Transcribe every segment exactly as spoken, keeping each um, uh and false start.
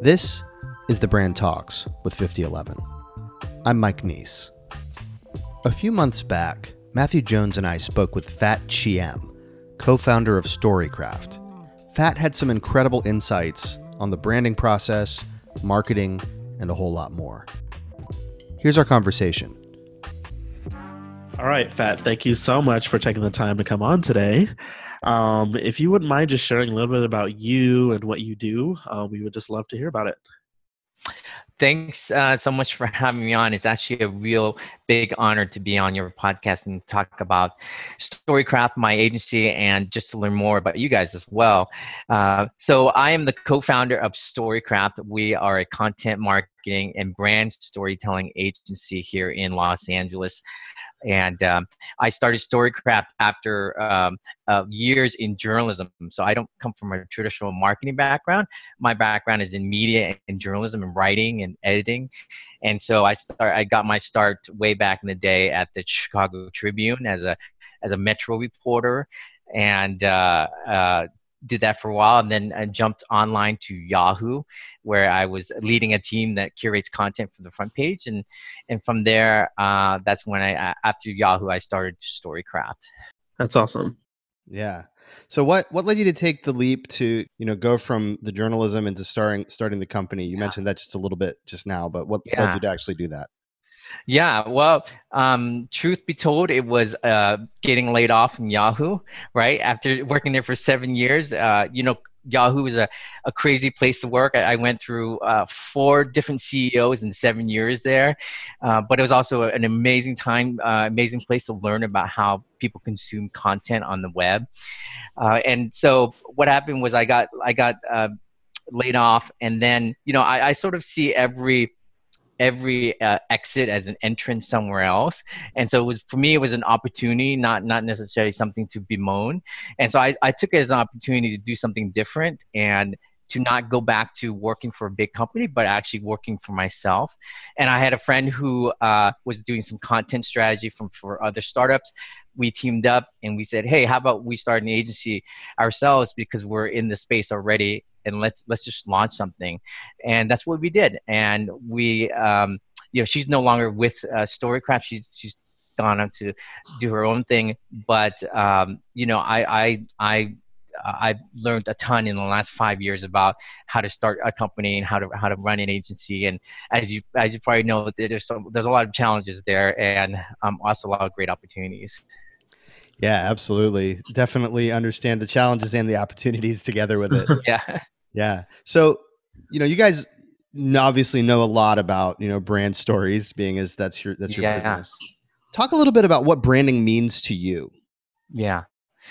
This is the Brand Talks with fifty eleven. I'm Mike Neese. A few months back, Matthew Jones and I spoke with Phat Chiem, co-founder of Storycraft. Phat had some incredible insights on the branding process, marketing, and a whole lot more. Here's our conversation. All right, Phat, thank you so much for taking the time to come on today. Um, if you wouldn't mind just sharing a little bit about you and what you do, uh, we would just love to hear about it. Thanks uh, so much for having me on. It's actually a real big honor to be on your podcast and talk about Storycraft, my agency, and just to learn more about you guys as well. Uh, so I am the co-founder of Storycraft. We are a content marketing and brand storytelling agency here in Los Angeles. And um, I started Storycraft after um, uh, years in journalism. So I don't come from a traditional marketing background. My background is in media and journalism and writing and editing. And so I start. I got my start way back in the day at the Chicago Tribune as a as a Metro reporter, and uh, uh, did that for a while, and then I jumped online to Yahoo, where I was leading a team that curates content for the front page. And and from there, uh, that's when I, after Yahoo, I started Storycraft. That's awesome. Yeah. So what, what led you to take the leap to, you know, go from the journalism into starting, starting the company? You yeah. mentioned that just a little bit just now, but what yeah. led you to actually do that? Yeah, well, um, truth be told, it was uh, getting laid off from Yahoo, right? After working there for seven years, uh, you know, Yahoo is a, a crazy place to work. I, I went through uh, four different C E Os in seven years there, uh, but it was also an amazing time, uh, amazing place to learn about how people consume content on the web. Uh, and so what happened was I got I got uh, laid off, and then you know I, I sort of see every every uh, exit as an entrance somewhere else. And so it was, for me, it was an opportunity, not not necessarily something to bemoan. And so I, I took it as an opportunity to do something different and to not go back to working for a big company, but actually working for myself. And I had a friend who uh, was doing some content strategy from for other startups. We teamed up and we said, hey, how about we start an agency ourselves because we're in the space already, and let's let's just launch something. And that's what we did. And we, um, you know, she's no longer with uh, Storycraft. She's she's gone on to do her own thing. But um, you know, I I I. I've learned a ton in the last five years about how to start a company and how to how to run an agency. And as you as you probably know, there's some, there's a lot of challenges there, and um, also a lot of great opportunities. Yeah, absolutely. Definitely understand the challenges and the opportunities together with it. Yeah. Yeah. So, you know, you guys obviously know a lot about, you know, brand stories, being as that's your that's your yeah. business. Talk a little bit about what branding means to you. Yeah.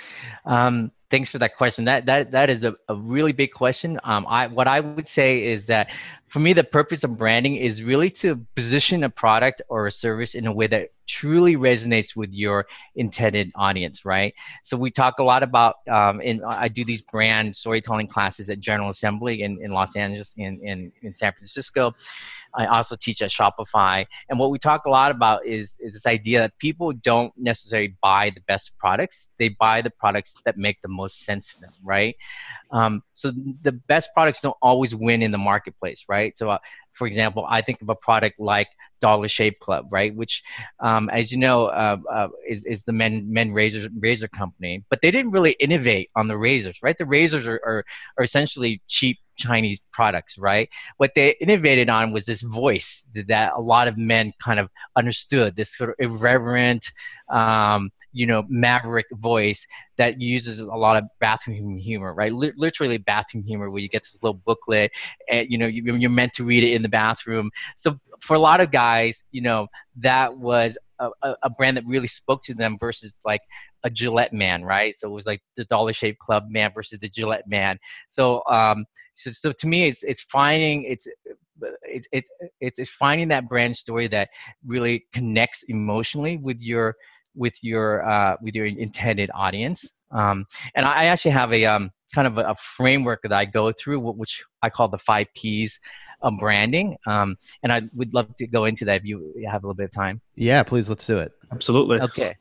Um, thanks for that question. That that that is a, a really big question. Um, I what I would say is that for me, the purpose of branding is really to position a product or a service in a way that truly resonates with your intended audience, right? So we talk a lot about, um, in, I do these brand storytelling classes at General Assembly in, in Los Angeles, in, in, in San Francisco. I also teach at Shopify. And what we talk a lot about is, is this idea that people don't necessarily buy the best products. They buy the products that make the most sense to them, right? Um, so the best products don't always win in the marketplace, right? So uh, for example, I think of a product like Dollar Shave Club, right? Which, um, as you know, uh, uh, is, is the men men razor razor company, but they didn't really innovate on the razors, right? The razors are, are, are essentially cheap Chinese products, right? What they innovated on was this voice that a lot of men kind of understood, this sort of irreverent, um, you know, maverick voice that uses a lot of bathroom humor, right? L- literally bathroom humor, where you get this little booklet and, you know, you, you're meant to read it in the bathroom. So for a lot of guys, you know, that was a, a, a brand that really spoke to them versus like a Gillette man, right? So it was like the Dollar Shave Club man versus the Gillette man. So, um, so, so to me, it's it's finding it's it's it's it's it's finding that brand story that really connects emotionally with your with your uh, with your intended audience. Um, and I actually have a um, kind of a, a framework that I go through, which I call the five P's of branding. Um, and I would love to go into that if you have a little bit of time. Yeah, please, let's do it. Absolutely. Okay.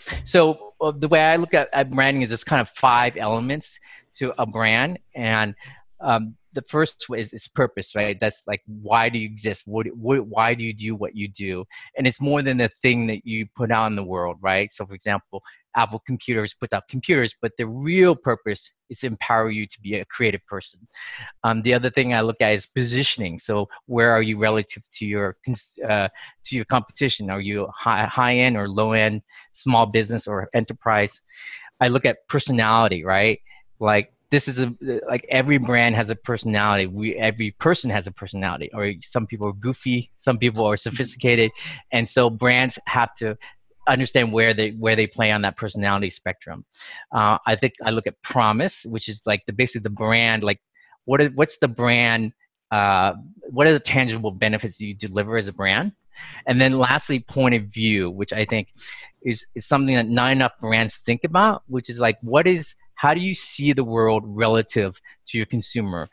So uh, the way I look at, at branding is there's kind of five elements to a brand. And um, the first is, is purpose, right? That's like, why do you exist? What, what, why do you do what you do? And it's more than the thing that you put out in the world, right? So for example, Apple Computers puts out computers, but the real purpose is to empower you to be a creative person. Um, the other thing I look at is positioning. So where are you relative to your uh, to your competition? Are you high, high end or low end, small business or enterprise? I look at personality, right? Like, this is a, like every brand has a personality. We, every person has a personality, or some people are goofy, some people are sophisticated. And so brands have to understand where they, where they play on that personality spectrum. Uh, I think I look at promise, which is like the, basically the brand, like what is, what's the brand, uh, what are the tangible benefits you deliver as a brand? And then lastly, point of view, which I think is, is something that not enough brands think about, which is like, what is, how do you see the world relative to your consumer?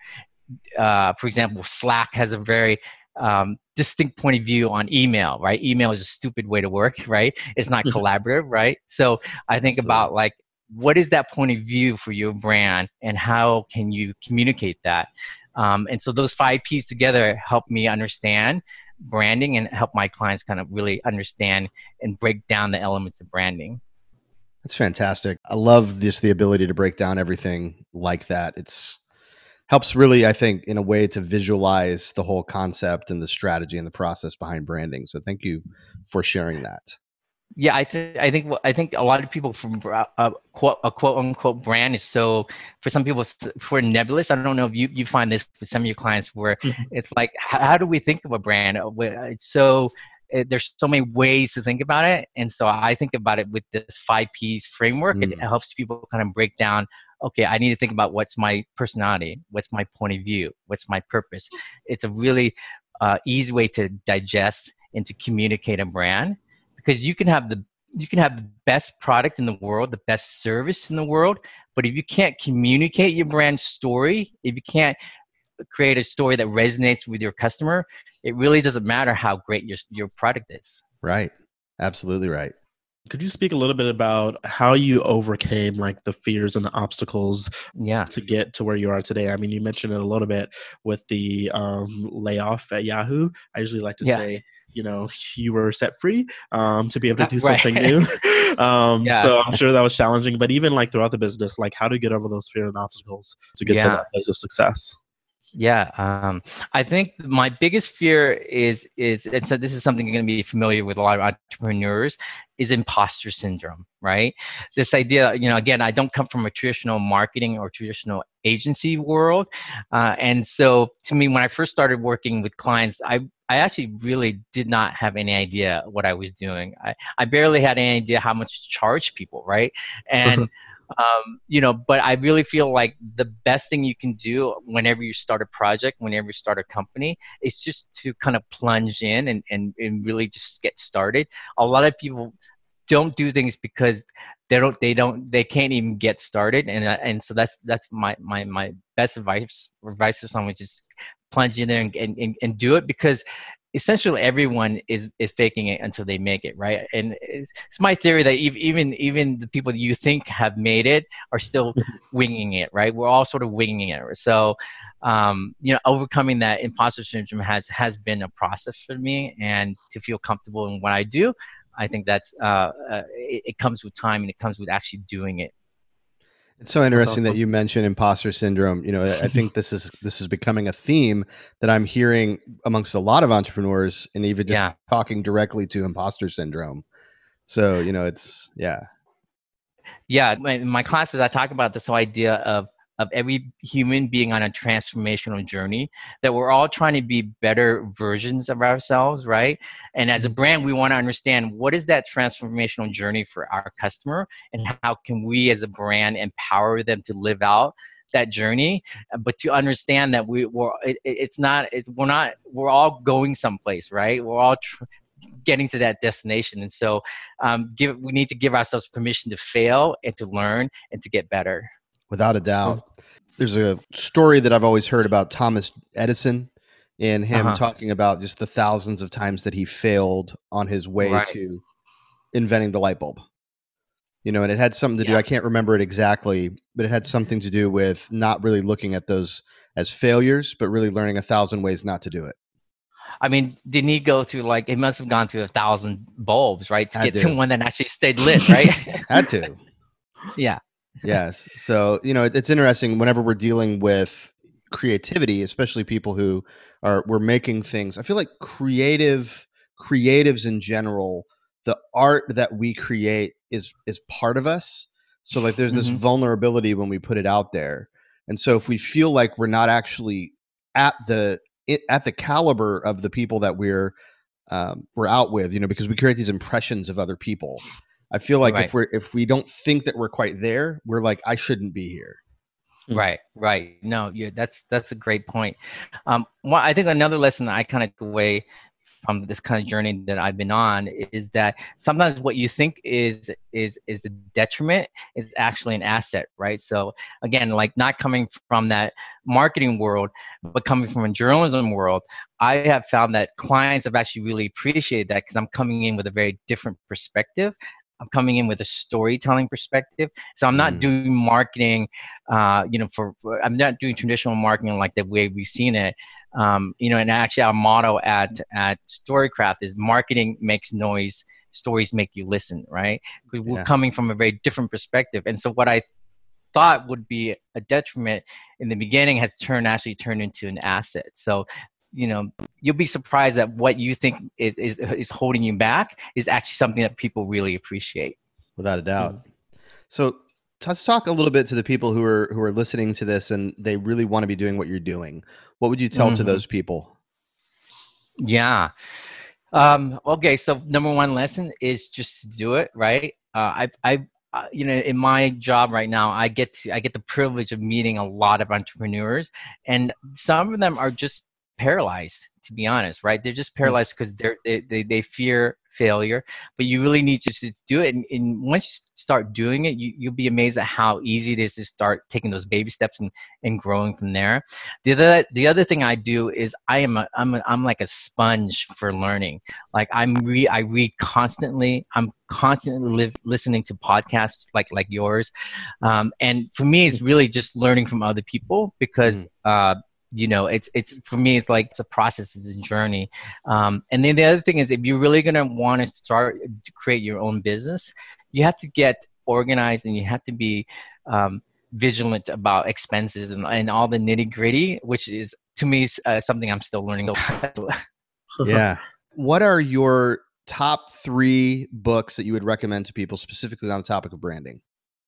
Uh, for example, Slack has a very um, distinct point of view on email, right? Email is a stupid way to work, right? It's not collaborative, right? So I think Absolutely. About like, what is that point of view for your brand and how can you communicate that? Um, and so those five P's together help me understand branding and help my clients kind of really understand and break down the elements of branding. That's fantastic. I love this, the ability to break down everything like that. It's helps really, I think, in a way to visualize the whole concept and the strategy and the process behind branding. So thank you for sharing that. Yeah, I think I think I think a lot of people from a quote a quote unquote brand is so, for some people, for nebulous. I don't know if you, you find this with some of your clients where mm-hmm. it's like, how, how do we think of a brand? It's so It, there's so many ways to think about it. And so I think about it with this five P's framework. Mm. It helps people kind of break down, okay, I need to think about what's my personality, what's my point of view, what's my purpose. It's a really uh, easy way to digest and to communicate a brand, because you can have the you can have the best product in the world, the best service in the world, but if you can't communicate your brand story, if you can't create a story that resonates with your customer, it really doesn't matter how great your your product is. Right. Absolutely right. Could you speak a little bit about how you overcame like the fears and the obstacles yeah. to get to where you are today? I mean, you mentioned it a little bit with the um, layoff at Yahoo. I usually like to yeah. say, you know, you were set free um, to be able to do right. something new. um, yeah. So I'm sure that was challenging, but even like throughout the business, like how do you get over those fears and obstacles to get yeah. to that place of success? Yeah, um, I think my biggest fear is, is, and so this is something you're going to be familiar with a lot of entrepreneurs, is imposter syndrome, right? This idea, you know, again, I don't come from a traditional marketing or traditional agency world. Uh, and so to me, when I first started working with clients, I, I actually really did not have any idea what I was doing. I, I barely had any idea how much to charge people, right? And Um, you know, but I really feel like the best thing you can do whenever you start a project, whenever you start a company, is just to kind of plunge in and, and, and really just get started. A lot of people don't do things because they don't, they don't, they can't even get started. And, and so that's, that's my, my, my best advice, advice for someone, is just plunge in there and, and, and do it, because essentially everyone is, is faking it until they make it, right? And it's, it's my theory that even even the people that you think have made it are still winging it, right? We're all sort of winging it. So, um, you know, overcoming that imposter syndrome has has been a process for me, and to feel comfortable in what I do, I think that's uh, uh, it, it comes with time, and it comes with actually doing it. It's so interesting that you mentioned imposter syndrome. You know, I think this is this is becoming a theme that I'm hearing amongst a lot of entrepreneurs, and even just yeah. talking directly to imposter syndrome. So, you know, it's yeah. Yeah, in my classes, I talk about this whole idea of of every human being on a transformational journey, that we're all trying to be better versions of ourselves, right? And as a brand, we want to understand what is that transformational journey for our customer, and how can we as a brand empower them to live out that journey, but to understand that we, we're, it, it's not, it's, we're not, we're all going someplace, right? We're all tr- getting to that destination. And so um, give, we need to give ourselves permission to fail and to learn and to get better. Without a doubt. There's a story that I've always heard about Thomas Edison, and him uh-huh. talking about just the thousands of times that he failed on his way right. to inventing the light bulb. you know, and it had something to do, Yeah. I can't remember it exactly, but it had something to do with not really looking at those as failures, but really learning a thousand ways not to do it. I mean, didn't he go to like, it must have gone to a thousand bulbs, right? To Had get to. to one that actually stayed lit, right? Had to. Yeah. Yes. So, you know, it, it's interesting whenever we're dealing with creativity, especially people who are, we're making things. I feel like creative, creatives in general, the art that we create is, is part of us. So like there's this Mhm. vulnerability when we put it out there. And so if we feel like we're not actually at the, it, at the caliber of the people that we're, um, we're out with, you know, because we create these impressions of other people. I feel like Right. if we're if we don't think that we're quite there, we're like, I shouldn't be here. Right, right. No, yeah, that's that's a great point. Um, well, I think another lesson that I kind of took away from this kind of journey that I've been on is that sometimes what you think is is is a detriment is actually an asset, right? So again, like not coming from that marketing world, but coming from a journalism world, I have found that clients have actually really appreciated that because I'm coming in with a very different perspective. I'm coming in with a storytelling perspective. So I'm not Mm. doing marketing, uh, you know, for, for I'm not doing traditional marketing like the way we've seen it. Um, you know, and actually our motto at at Storycraft is marketing makes noise, stories make you listen, right? Because we're Yeah. coming from a very different perspective. And so what I thought would be a detriment in the beginning has turned actually turned into an asset. So, you know, you'll be surprised that what you think is is, is holding you back is actually something that people really appreciate. Without a doubt. So let's talk a little bit to the people who are who are listening to this and they really want to be doing what you're doing. What would you tell to Mhm. those people? Yeah. Um, okay. So number one lesson is just to do it, right? Uh, I, I, uh, you know, in my job right now, I get to, I get the privilege of meeting a lot of entrepreneurs, and some of them are just paralyzed, to be honest, right? They're just paralyzed because they're they, they they fear failure, but you really need to just do it. And, and once you start doing it, you, you'll be amazed at how easy it is to start taking those baby steps and, and growing from there. The other the other thing I do is I am a, I'm a, I'm like a sponge for learning. Like I'm re I read constantly. I'm constantly live, listening to podcasts like like yours, um, and for me, it's really just learning from other people because. Uh, you know, it's it's for me, it's like it's a process, it's a journey. Um, and then the other thing is, if you're really gonna want to start to create your own business, you have to get organized and you have to be um, vigilant about expenses and, and all the nitty gritty, which is to me uh, something I'm still learning. Yeah. What are your top three books that you would recommend to people specifically on the topic of branding?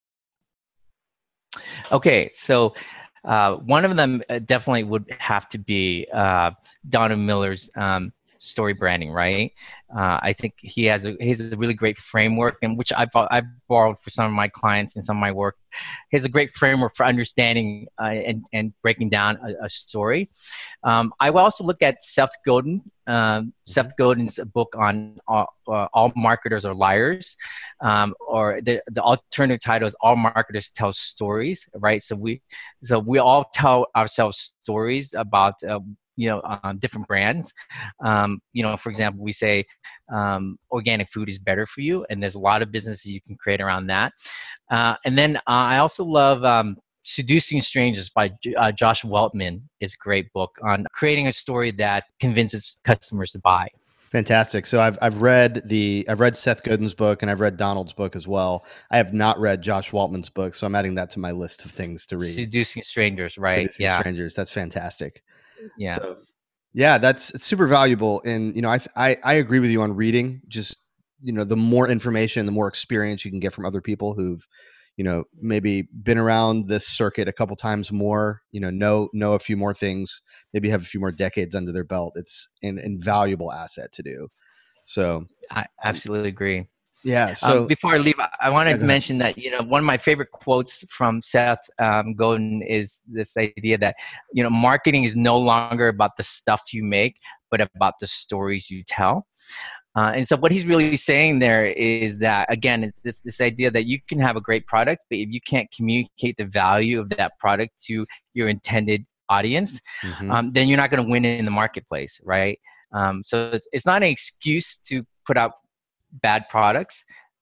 Okay, so uh, one of them definitely would have to be uh, Donald Miller's um, story branding, right? Uh, I think he has a he has a really great framework, and which I've I've borrowed for some of my clients and some of my work. He has a great framework for understanding uh, and and breaking down a, a story. Um, I will also look at Seth Godin. Um, Seth Godin's book on all, uh, all marketers are liars, um, or the the alternative title is All Marketers Tell Stories, right? So we so we all tell ourselves stories about. Uh, you know, um, different brands. Um, you know, for example, we say um, organic food is better for you, and there's a lot of businesses you can create around that. Uh, and then uh, I also love um, Seducing Strangers by uh, Josh Weltman. It's a great book on creating a story that convinces customers to buy. Fantastic. So I've I've read the I've read Seth Godin's book and I've read Donald's book as well. I have not read Josh Weltman's book, so I'm adding that to my list of things to read. Seducing Strangers, right? Seducing Yeah. Strangers. That's fantastic. Yeah. So, yeah, that's it's super valuable. And, you know, I, I, I agree with you on reading. Just, you know, the more information, the more experience you can get from other people who've, you know, maybe been around this circuit a couple times more, you know, know, know a few more things, maybe have a few more decades under their belt. It's an invaluable asset to do. So I absolutely agree. Yeah. So um, before I leave, I, I wanted yeah, to mention that, you know, one of my favorite quotes from Seth um, Godin is this idea that, you know, marketing is no longer about the stuff you make, but about the stories you tell. Uh, and so what he's really saying there is that, again, it's this, this idea that you can have a great product, but if you can't communicate the value of that product to your intended audience, mm-hmm. um, then you're not going to win in the marketplace, right? Um, so it's, it's not an excuse to put out bad products.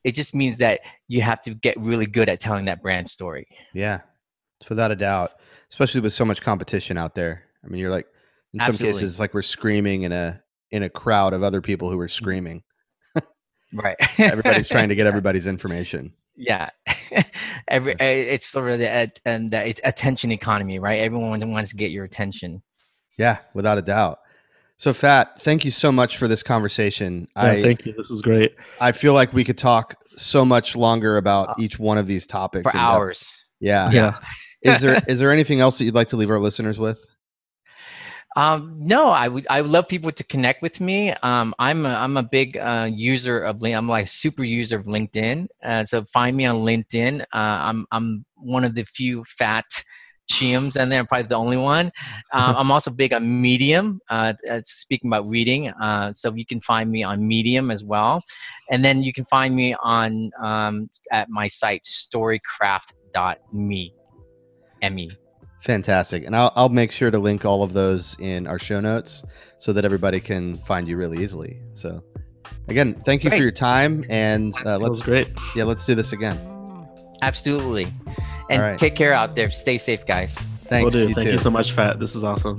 it just means that you have to get really good at telling that brand story. Yeah, it's without a doubt, especially with so much competition out there. I mean, you're like, in some Absolutely. cases, it's like we're screaming in a in a crowd of other people who are screaming. Right. Everybody's trying to get everybody's information. Yeah. Every it's sort of the and the it's attention economy, right? Everyone wants to get your attention. Yeah, without a doubt. So Fat, thank you so much for this conversation. Yeah, I thank you. This is great. I feel like we could talk so much longer about uh, each one of these topics for hours. Yeah. Yeah. Is there is there anything else that you'd like to leave our listeners with? Um, no, I would I would love people to connect with me. Um, I'm a, I'm a big uh, user of LinkedIn. I'm like a super user of LinkedIn. Uh, so find me on LinkedIn. Uh, I'm I'm one of the few fat Chiams, and they're probably the only one. Uh, I'm also big on Medium. Uh, speaking about reading, uh, so you can find me on Medium as well, and then you can find me on um, at my site storycraft dot me. M E. Fantastic. And I'll, I'll make sure to link all of those in our show notes so that everybody can find you really easily. So again, thank you Great. for your time, and uh, let's great. Yeah, let's do this again. Absolutely. And right. Take care out there. Stay safe, guys. Thanks. Will do. You Thank too. you so much, Fat. This is awesome.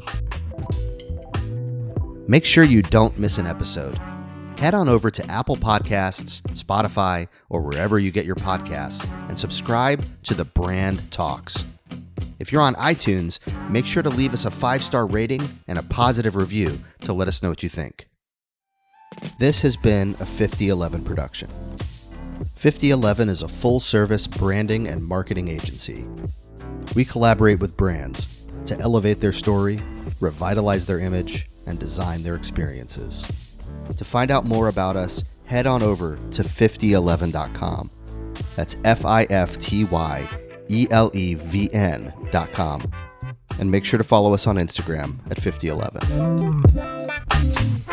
Make sure you don't miss an episode. Head on over to Apple Podcasts, Spotify, or wherever you get your podcasts and subscribe to The Brand Talks. If you're on iTunes, make sure to leave us a five-star rating and a positive review to let us know what you think. This has been a fifty eleven production. fifty eleven is a full-service branding and marketing agency. We collaborate with brands to elevate their story, revitalize their image, and design their experiences. To find out more about us, head on over to fifty eleven dot com. That's F I F T Y E L E V N dot com. And make sure to follow us on Instagram at fifty eleven.